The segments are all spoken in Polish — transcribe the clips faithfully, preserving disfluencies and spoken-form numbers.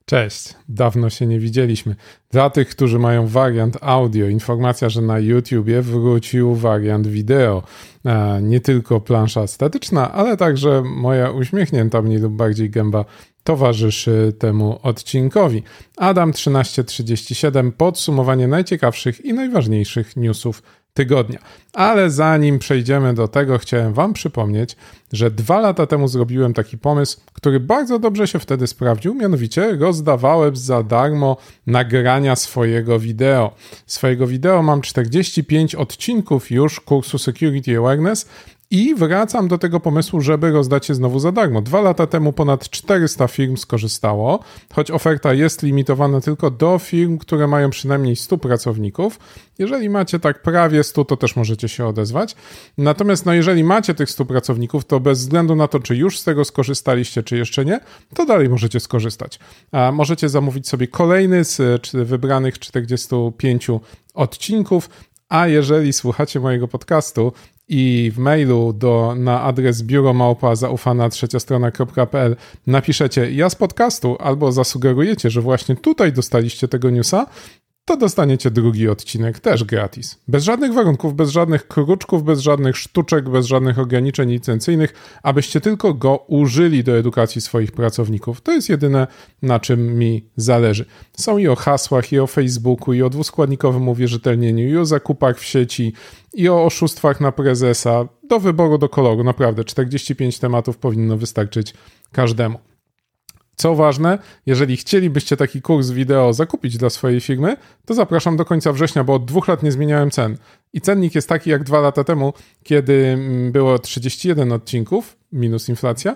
Cześć, dawno się nie widzieliśmy. Dla tych, którzy mają wariant audio, informacja, że na YouTubie wrócił wariant wideo. Nie tylko plansza statyczna, ale także moja uśmiechnięta mniej lub bardziej gęba towarzyszy temu odcinkowi. Adam trzynaście trzydzieści siedem, podsumowanie najciekawszych i najważniejszych newsów tygodnia. Ale zanim przejdziemy do tego, chciałem wam przypomnieć, że dwa lata temu zrobiłem taki pomysł, który bardzo dobrze się wtedy sprawdził, mianowicie rozdawałem za darmo nagrania swojego wideo. Swojego wideo mam czterdzieści pięć odcinków już kursu Security Awareness i wracam do tego pomysłu, żeby rozdać je znowu za darmo. Dwa lata temu ponad czterysta firm skorzystało, choć oferta jest limitowana tylko do firm, które mają przynajmniej stu pracowników. Jeżeli macie tak prawie stu, to też możecie się odezwać. Natomiast no, jeżeli macie tych stu pracowników, to bez względu na to, czy już z tego skorzystaliście, czy jeszcze nie, to dalej możecie skorzystać. A możecie zamówić sobie kolejny z wybranych czterdziestu pięciu odcinków, a jeżeli słuchacie mojego podcastu i w mailu do, na adres biuro małpa zaufana trzecia strona kropka p l napiszecie ja z podcastu albo zasugerujecie, że właśnie tutaj dostaliście tego newsa, to dostaniecie drugi odcinek też gratis. Bez żadnych warunków, bez żadnych kruczków, bez żadnych sztuczek, bez żadnych ograniczeń licencyjnych, abyście tylko go użyli do edukacji swoich pracowników. To jest jedyne, na czym mi zależy. Są i o hasłach, i o Facebooku, i o dwuskładnikowym uwierzytelnieniu, i o zakupach w sieci, i o oszustwach na prezesa. Do wyboru, do koloru. Naprawdę, czterdzieści pięć tematów powinno wystarczyć każdemu. Co ważne, jeżeli chcielibyście taki kurs wideo zakupić dla swojej firmy, to zapraszam do końca września, bo od dwóch lat nie zmieniałem cen. I cennik jest taki jak dwa lata temu, kiedy było trzydzieści jeden odcinków, minus inflacja,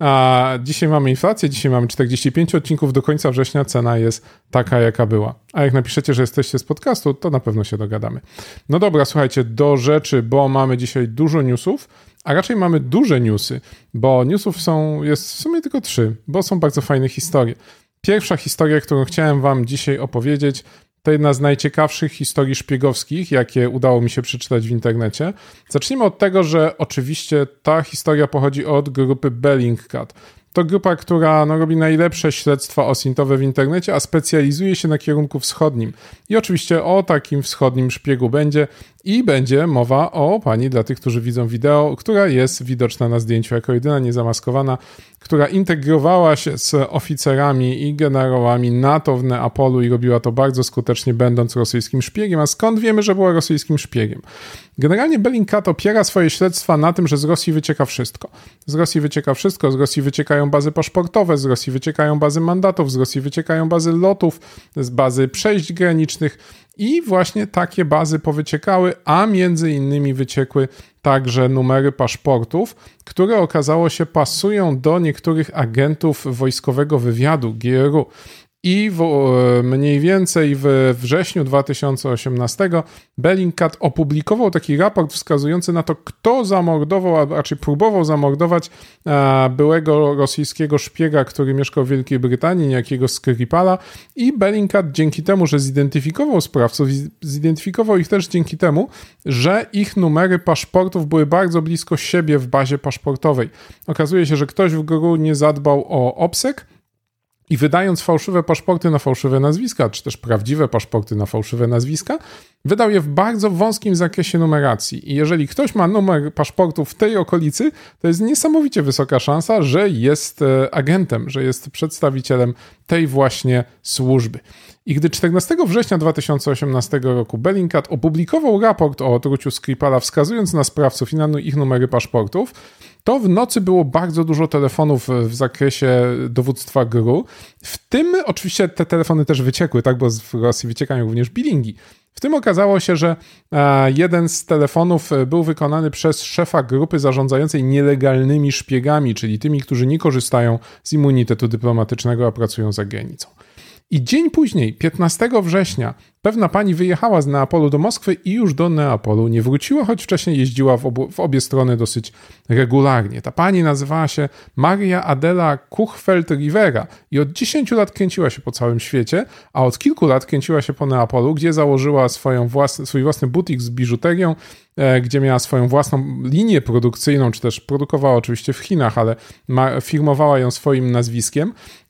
a dzisiaj mamy inflację, dzisiaj mamy czterdzieści pięć odcinków, do końca września cena jest taka, jaka była. A jak napiszecie, że jesteście z podcastu, to na pewno się dogadamy. No dobra, słuchajcie, do rzeczy, bo mamy dzisiaj dużo newsów, a raczej mamy duże newsy, bo newsów są, jest w sumie tylko trzy, bo są bardzo fajne historie. Pierwsza historia, którą chciałem wam dzisiaj opowiedzieć, to jedna z najciekawszych historii szpiegowskich, jakie udało mi się przeczytać w internecie. Zacznijmy od tego, że oczywiście ta historia pochodzi od grupy Bellingcat. To grupa, która no, robi najlepsze śledztwa osintowe w internecie, a specjalizuje się na kierunku wschodnim. I oczywiście o takim wschodnim szpiegu będzie i będzie mowa o pani, dla tych, którzy widzą wideo, która jest widoczna na zdjęciu jako jedyna niezamaskowana, która integrowała się z oficerami i generałami NATO w Neapolu i robiła to bardzo skutecznie, będąc rosyjskim szpiegiem. A skąd wiemy, że była rosyjskim szpiegiem? Generalnie Bellingcat opiera swoje śledztwa na tym, że z Rosji wycieka wszystko. Z Rosji wycieka wszystko, z Rosji wyciekają bazy paszportowe, z Rosji wyciekają bazy mandatów, z Rosji wyciekają bazy lotów, z bazy przejść granicznych i właśnie takie bazy powyciekały, a między innymi wyciekły także numery paszportów, które okazało się pasują do niektórych agentów wojskowego wywiadu G R U. I w, mniej więcej w wrześniu dwa tysiące osiemnastego Bellingcat opublikował taki raport wskazujący na to, kto zamordował, a raczej próbował zamordować a, byłego rosyjskiego szpiega, który mieszkał w Wielkiej Brytanii, niejakiego Skripala. I Bellingcat dzięki temu, że zidentyfikował sprawców, zidentyfikował ich też dzięki temu, że ich numery paszportów były bardzo blisko siebie w bazie paszportowej. Okazuje się, że ktoś w G R U nie zadbał o obsek, i wydając fałszywe paszporty na fałszywe nazwiska, czy też prawdziwe paszporty na fałszywe nazwiska, wydał je w bardzo wąskim zakresie numeracji. I jeżeli ktoś ma numer paszportu w tej okolicy, to jest niesamowicie wysoka szansa, że jest agentem, że jest przedstawicielem tej właśnie służby. I gdy czternastego września dwa tysiące osiemnastego roku Bellingcat opublikował raport o otruciu Skripala, wskazując na sprawców i na ich numery paszportów, to w nocy było bardzo dużo telefonów w zakresie dowództwa G R U. W tym oczywiście te telefony też wyciekły, tak, bo w Rosji wyciekają również bilingi. W tym okazało się, że jeden z telefonów był wykonany przez szefa grupy zarządzającej nielegalnymi szpiegami, czyli tymi, którzy nie korzystają z immunitetu dyplomatycznego, a pracują za granicą. I dzień później, piętnastego września, pewna pani wyjechała z Neapolu do Moskwy i już do Neapolu nie wróciła, choć wcześniej jeździła w, obu, w obie strony dosyć regularnie. Ta pani nazywała się Maria Adela Kuchfeld-Rivera i od dziesięciu lat kręciła się po całym świecie, a od kilku lat kręciła się po Neapolu, gdzie założyła swoją własny, swój własny butik z biżuterią, e, gdzie miała swoją własną linię produkcyjną, czy też produkowała oczywiście w Chinach, ale ma, firmowała ją swoim nazwiskiem.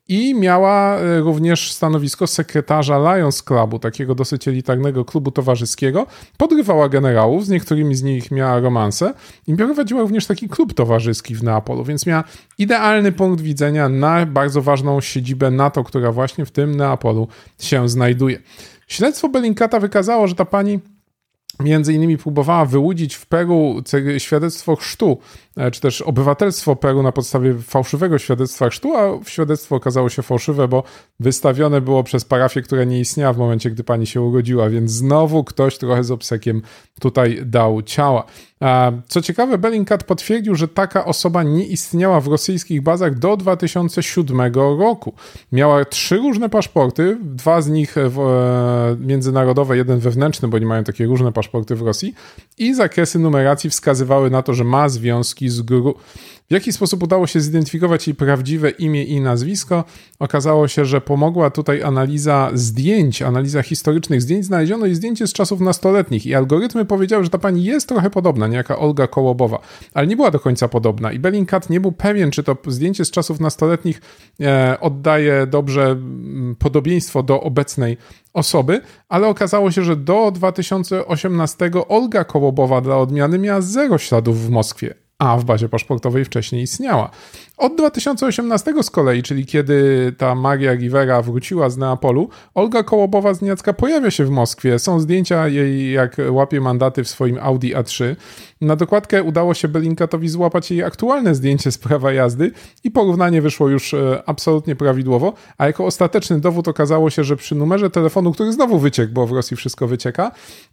i miała również stanowisko sekretarza Lions Clubu, takiego dosyć elitarnego klubu towarzyskiego. Podrywała generałów, z niektórymi z nich miała romanse i prowadziła również taki klub towarzyski w Neapolu, więc miała idealny punkt widzenia na bardzo ważną siedzibę NATO, która właśnie w tym Neapolu się znajduje. Śledztwo Bellingcata wykazało, że ta pani między innymi próbowała wyłudzić w Peru świadectwo chrztu, czy też obywatelstwo Peru na podstawie fałszywego świadectwa chrztu, a świadectwo okazało się fałszywe, bo wystawione było przez parafię, która nie istniała w momencie, gdy pani się urodziła, więc znowu ktoś trochę z obsekiem tutaj dał ciała. Co ciekawe, Bellingcat potwierdził, że taka osoba nie istniała w rosyjskich bazach do dwa tysiące siódmego roku. Miała trzy różne paszporty, dwa z nich międzynarodowe, jeden wewnętrzny, bo nie mają takie różne paszporty w Rosji, i zakresy numeracji wskazywały na to, że ma związki z gru. W jaki sposób udało się zidentyfikować jej prawdziwe imię i nazwisko? Okazało się, że pomogła tutaj analiza zdjęć, analiza historycznych zdjęć. Znaleziono jej zdjęcie z czasów nastoletnich i algorytmy powiedziały, że ta pani jest trochę podobna, niejaka Olga Kołobowa, ale nie była do końca podobna i Bellingcat nie był pewien, czy to zdjęcie z czasów nastoletnich e, oddaje dobrze podobieństwo do obecnej osoby, ale okazało się, że do dwa tysiące osiemnastego Olga Kołobowa dla odmiany miała zero śladów w Moskwie, a w bazie paszportowej wcześniej istniała. Od dwa tysiące osiemnastego z kolei, czyli kiedy ta Maria Rivera wróciła z Neapolu, Olga Kołobowa z Niacka pojawia się w Moskwie. Są zdjęcia jej, jak łapie mandaty w swoim Audi A trzy. Na dokładkę udało się Bellingcatowi złapać jej aktualne zdjęcie z prawa jazdy i porównanie wyszło już absolutnie prawidłowo, a jako ostateczny dowód okazało się, że przy numerze telefonu, który znowu wyciekł, bo w Rosji wszystko wycieka,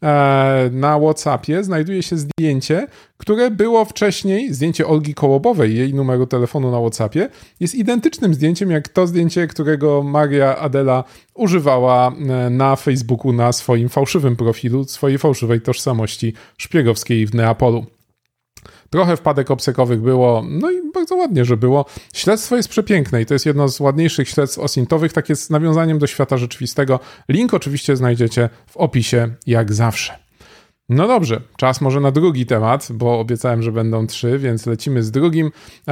na WhatsAppie znajduje się zdjęcie, które było wcześniej, zdjęcie Olgi Kołobowej, jej numeru telefonu na WhatsAppie, jest identycznym zdjęciem jak to zdjęcie, którego Maria Adela używała na Facebooku na swoim fałszywym profilu, swojej fałszywej tożsamości szpiegowskiej w Neapolu. Trochę wpadek obsekowych było, no i bardzo ładnie, że było. Śledztwo jest przepiękne i to jest jedno z ładniejszych śledztw osintowych, takie z nawiązaniem do świata rzeczywistego. Link oczywiście znajdziecie w opisie, jak zawsze. No dobrze, czas może na drugi temat, bo obiecałem, że będą trzy, więc lecimy z drugim.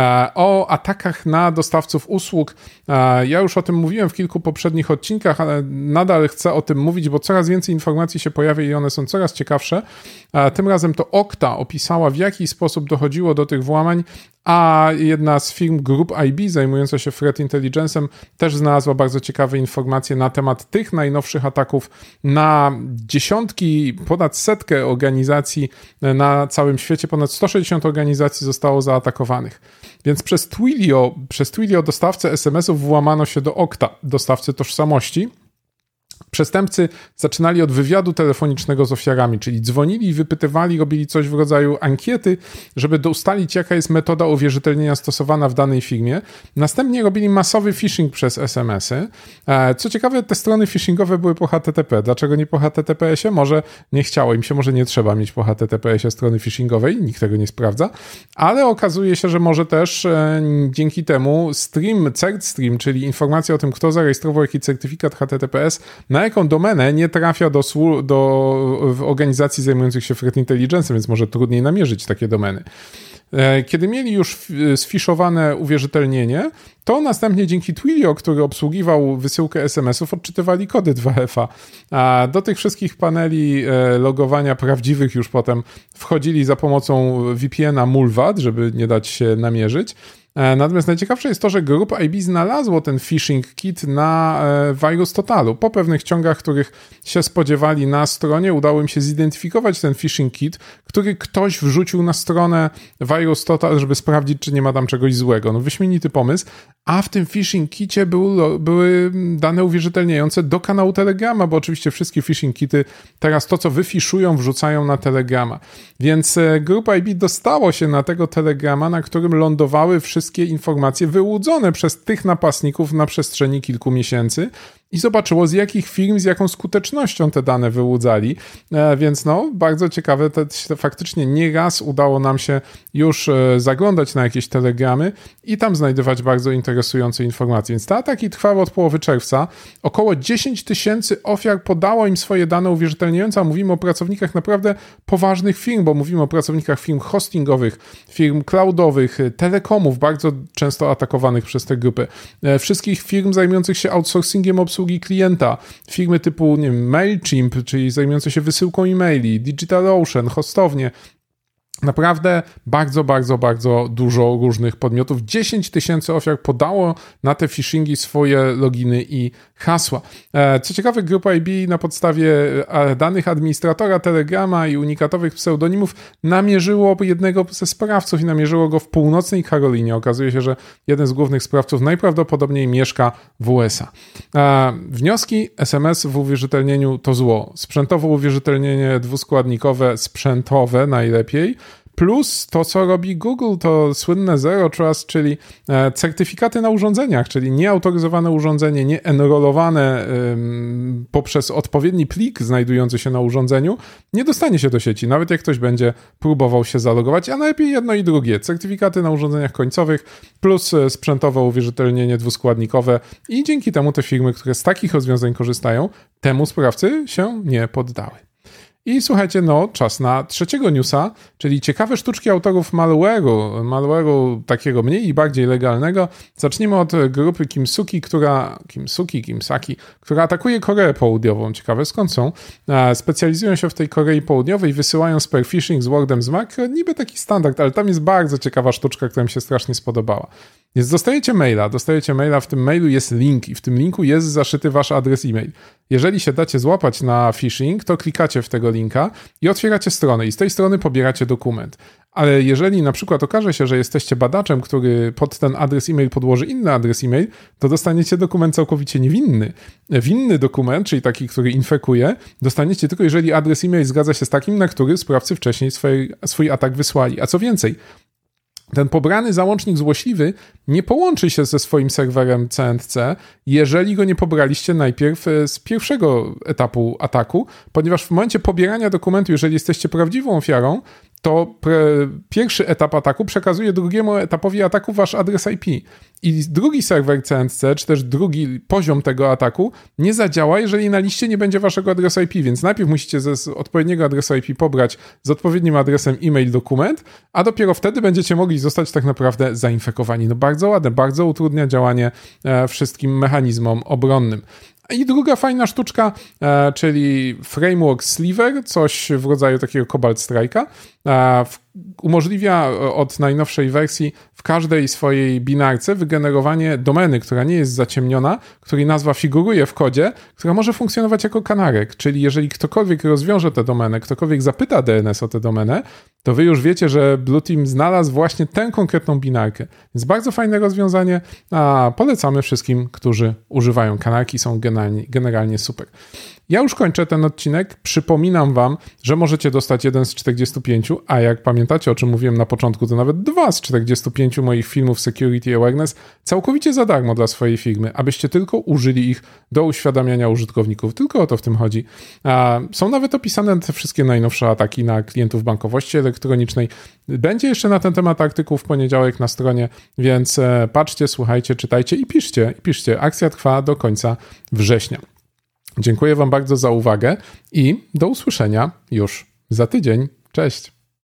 O atakach na dostawców usług. Ja już o tym mówiłem w kilku poprzednich odcinkach, ale nadal chcę o tym mówić, bo coraz więcej informacji się pojawia i one są coraz ciekawsze. Tym razem to Okta opisała, w jaki sposób dochodziło do tych włamań, a jedna z firm Group I B zajmująca się threat intelligence'em też znalazła bardzo ciekawe informacje na temat tych najnowszych ataków na dziesiątki, ponad setkę organizacji na całym świecie. Ponad sto sześćdziesiąt organizacji zostało zaatakowanych. Więc przez Twilio, przez Twilio dostawcę es em esów włamano się do Okta, dostawcy tożsamości. Przestępcy zaczynali od wywiadu telefonicznego z ofiarami, czyli dzwonili, wypytywali, robili coś w rodzaju ankiety, żeby ustalić, jaka jest metoda uwierzytelnienia stosowana w danej firmie. Następnie robili masowy phishing przez es em esy. Co ciekawe, te strony phishingowe były po H T T P. Dlaczego nie po H T T P esie? Może nie chciało im się, może nie trzeba mieć po H T T P esie strony phishingowej, nikt tego nie sprawdza, ale okazuje się, że może też e, dzięki temu stream, CertStream, czyli informacja o tym, kto zarejestrował jaki certyfikat H T T P S, na jaką domenę nie trafia do, do organizacji zajmujących się threat intelligence'em, więc może trudniej namierzyć takie domeny. Kiedy mieli już sfiszowane uwierzytelnienie, to następnie dzięki Twilio, który obsługiwał wysyłkę es em esów, odczytywali kody dwa F a. A do tych wszystkich paneli logowania prawdziwych już potem wchodzili za pomocą V P N a Mulvad, żeby nie dać się namierzyć. Natomiast najciekawsze jest to, że Group I B znalazło ten phishing kit na VirusTotalu. Po pewnych ciągach, których się spodziewali na stronie, udało im się zidentyfikować ten phishing kit, który ktoś wrzucił na stronę VirusTotal, żeby sprawdzić, czy nie ma tam czegoś złego. No wyśmienity pomysł. A w tym phishing kicie był, były dane uwierzytelniające do kanału Telegrama, bo oczywiście wszystkie phishing kity teraz to, co wyfiszują, wrzucają na Telegrama. Więc Group I B dostało się na tego Telegrama, na którym lądowały wszystkie informacje wyłudzone przez tych napastników na przestrzeni kilku miesięcy. i zobaczyło, z jakich firm, z jaką skutecznością te dane wyłudzali, e, więc no, bardzo ciekawe, te, faktycznie nieraz udało nam się już e, zaglądać na jakieś telegramy i tam znajdować bardzo interesujące informacje, więc te ataki trwały od połowy czerwca, około dziesięć tysięcy ofiar podało im swoje dane uwierzytelniające, a mówimy o pracownikach naprawdę poważnych firm, bo mówimy o pracownikach firm hostingowych, firm cloudowych, telekomów, bardzo często atakowanych przez te grupy, e, wszystkich firm zajmujących się outsourcingiem obsługi klienta, firmy typu, nie wiem, MailChimp, czyli zajmujące się wysyłką e-maili, DigitalOcean, hostownie. Naprawdę bardzo, bardzo, bardzo dużo różnych podmiotów. dziesięć tysięcy ofiar podało na te phishingi swoje loginy i hasła. Co ciekawe, grupa I B na podstawie danych administratora Telegrama i unikatowych pseudonimów namierzyło jednego ze sprawców i namierzyło go w północnej Karolinie. Okazuje się, że jeden z głównych sprawców najprawdopodobniej mieszka w U S A. Wnioski S M S w uwierzytelnieniu to zło. Sprzętowe uwierzytelnienie dwuskładnikowe, sprzętowe najlepiej. Plus to, co robi Google, to słynne Zero Trust, czyli certyfikaty na urządzeniach, czyli nieautoryzowane urządzenie, nieenrolowane ym, poprzez odpowiedni plik znajdujący się na urządzeniu, nie dostanie się do sieci, nawet jak ktoś będzie próbował się zalogować, a najlepiej jedno i drugie. Certyfikaty na urządzeniach końcowych plus sprzętowe uwierzytelnienie dwuskładnikowe i dzięki temu te firmy, które z takich rozwiązań korzystają, temu sprawcy się nie poddały. I słuchajcie, no czas na trzeciego newsa, czyli ciekawe sztuczki autorów malware'u, malware'u takiego mniej i bardziej legalnego. Zacznijmy od grupy Kimsuki, która, Kimsuki, Kimsaki, która atakuje Koreę Południową. Ciekawe skąd są. Specjalizują się w tej Korei Południowej, wysyłają spear phishing z Wordem z Macro, niby taki standard, ale tam jest bardzo ciekawa sztuczka, która mi się strasznie spodobała. Więc dostajecie maila, dostajecie maila, w tym mailu jest link i w tym linku jest zaszyty wasz adres e-mail. Jeżeli się dacie złapać na phishing, to klikacie w tego linka i otwieracie stronę i z tej strony pobieracie dokument. Ale jeżeli na przykład okaże się, że jesteście badaczem, który pod ten adres e-mail podłoży inny adres e-mail, to dostaniecie dokument całkowicie niewinny. Winny dokument, czyli taki, który infekuje, dostaniecie tylko jeżeli adres e-mail zgadza się z takim, na który sprawcy wcześniej swój, swój atak wysłali. A co więcej, ten pobrany załącznik złośliwy nie połączy się ze swoim serwerem C N C, jeżeli go nie pobraliście najpierw z pierwszego etapu ataku, ponieważ w momencie pobierania dokumentu, jeżeli jesteście prawdziwą ofiarą, to pre- pierwszy etap ataku przekazuje drugiemu etapowi ataku wasz adres I P. I drugi serwer C N C, czy też drugi poziom tego ataku nie zadziała, jeżeli na liście nie będzie waszego adresu I P, więc najpierw musicie ze odpowiedniego adresu I P pobrać z odpowiednim adresem e-mail dokument, a dopiero wtedy będziecie mogli zostać tak naprawdę zainfekowani. No bardzo ładne, bardzo utrudnia działanie e, wszystkim mechanizmom obronnym. I druga fajna sztuczka, e, czyli framework Sliver, coś w rodzaju takiego Cobalt Strike'a, e, w, umożliwia od najnowszej wersji w każdej swojej binarce wygenerowanie domeny, która nie jest zaciemniona, której nazwa figuruje w kodzie, która może funkcjonować jako kanarek, czyli jeżeli ktokolwiek rozwiąże tę domenę, ktokolwiek zapyta D N S o tę domenę, to wy już wiecie, że Blue Team znalazł właśnie tę konkretną binarkę. Więc bardzo fajne rozwiązanie, a polecamy wszystkim, którzy używają kanarki, są generalnie, generalnie super. Ja już kończę ten odcinek. Przypominam wam, że możecie dostać jeden z czterdziestu pięciu, a jak pamiętacie, o czym mówiłem na początku, to nawet dwa z czterdziestu pięciu moich filmów Security Awareness całkowicie za darmo dla swojej firmy, abyście tylko użyli ich do uświadamiania użytkowników. Tylko o to w tym chodzi. Są nawet opisane te wszystkie najnowsze ataki na klientów bankowości elektronicznej. Będzie jeszcze na ten temat artykuł w poniedziałek na stronie, więc patrzcie, słuchajcie, czytajcie i piszcie. I piszcie. Akcja trwa do końca września. Dziękuję wam bardzo za uwagę i do usłyszenia już za tydzień. Cześć!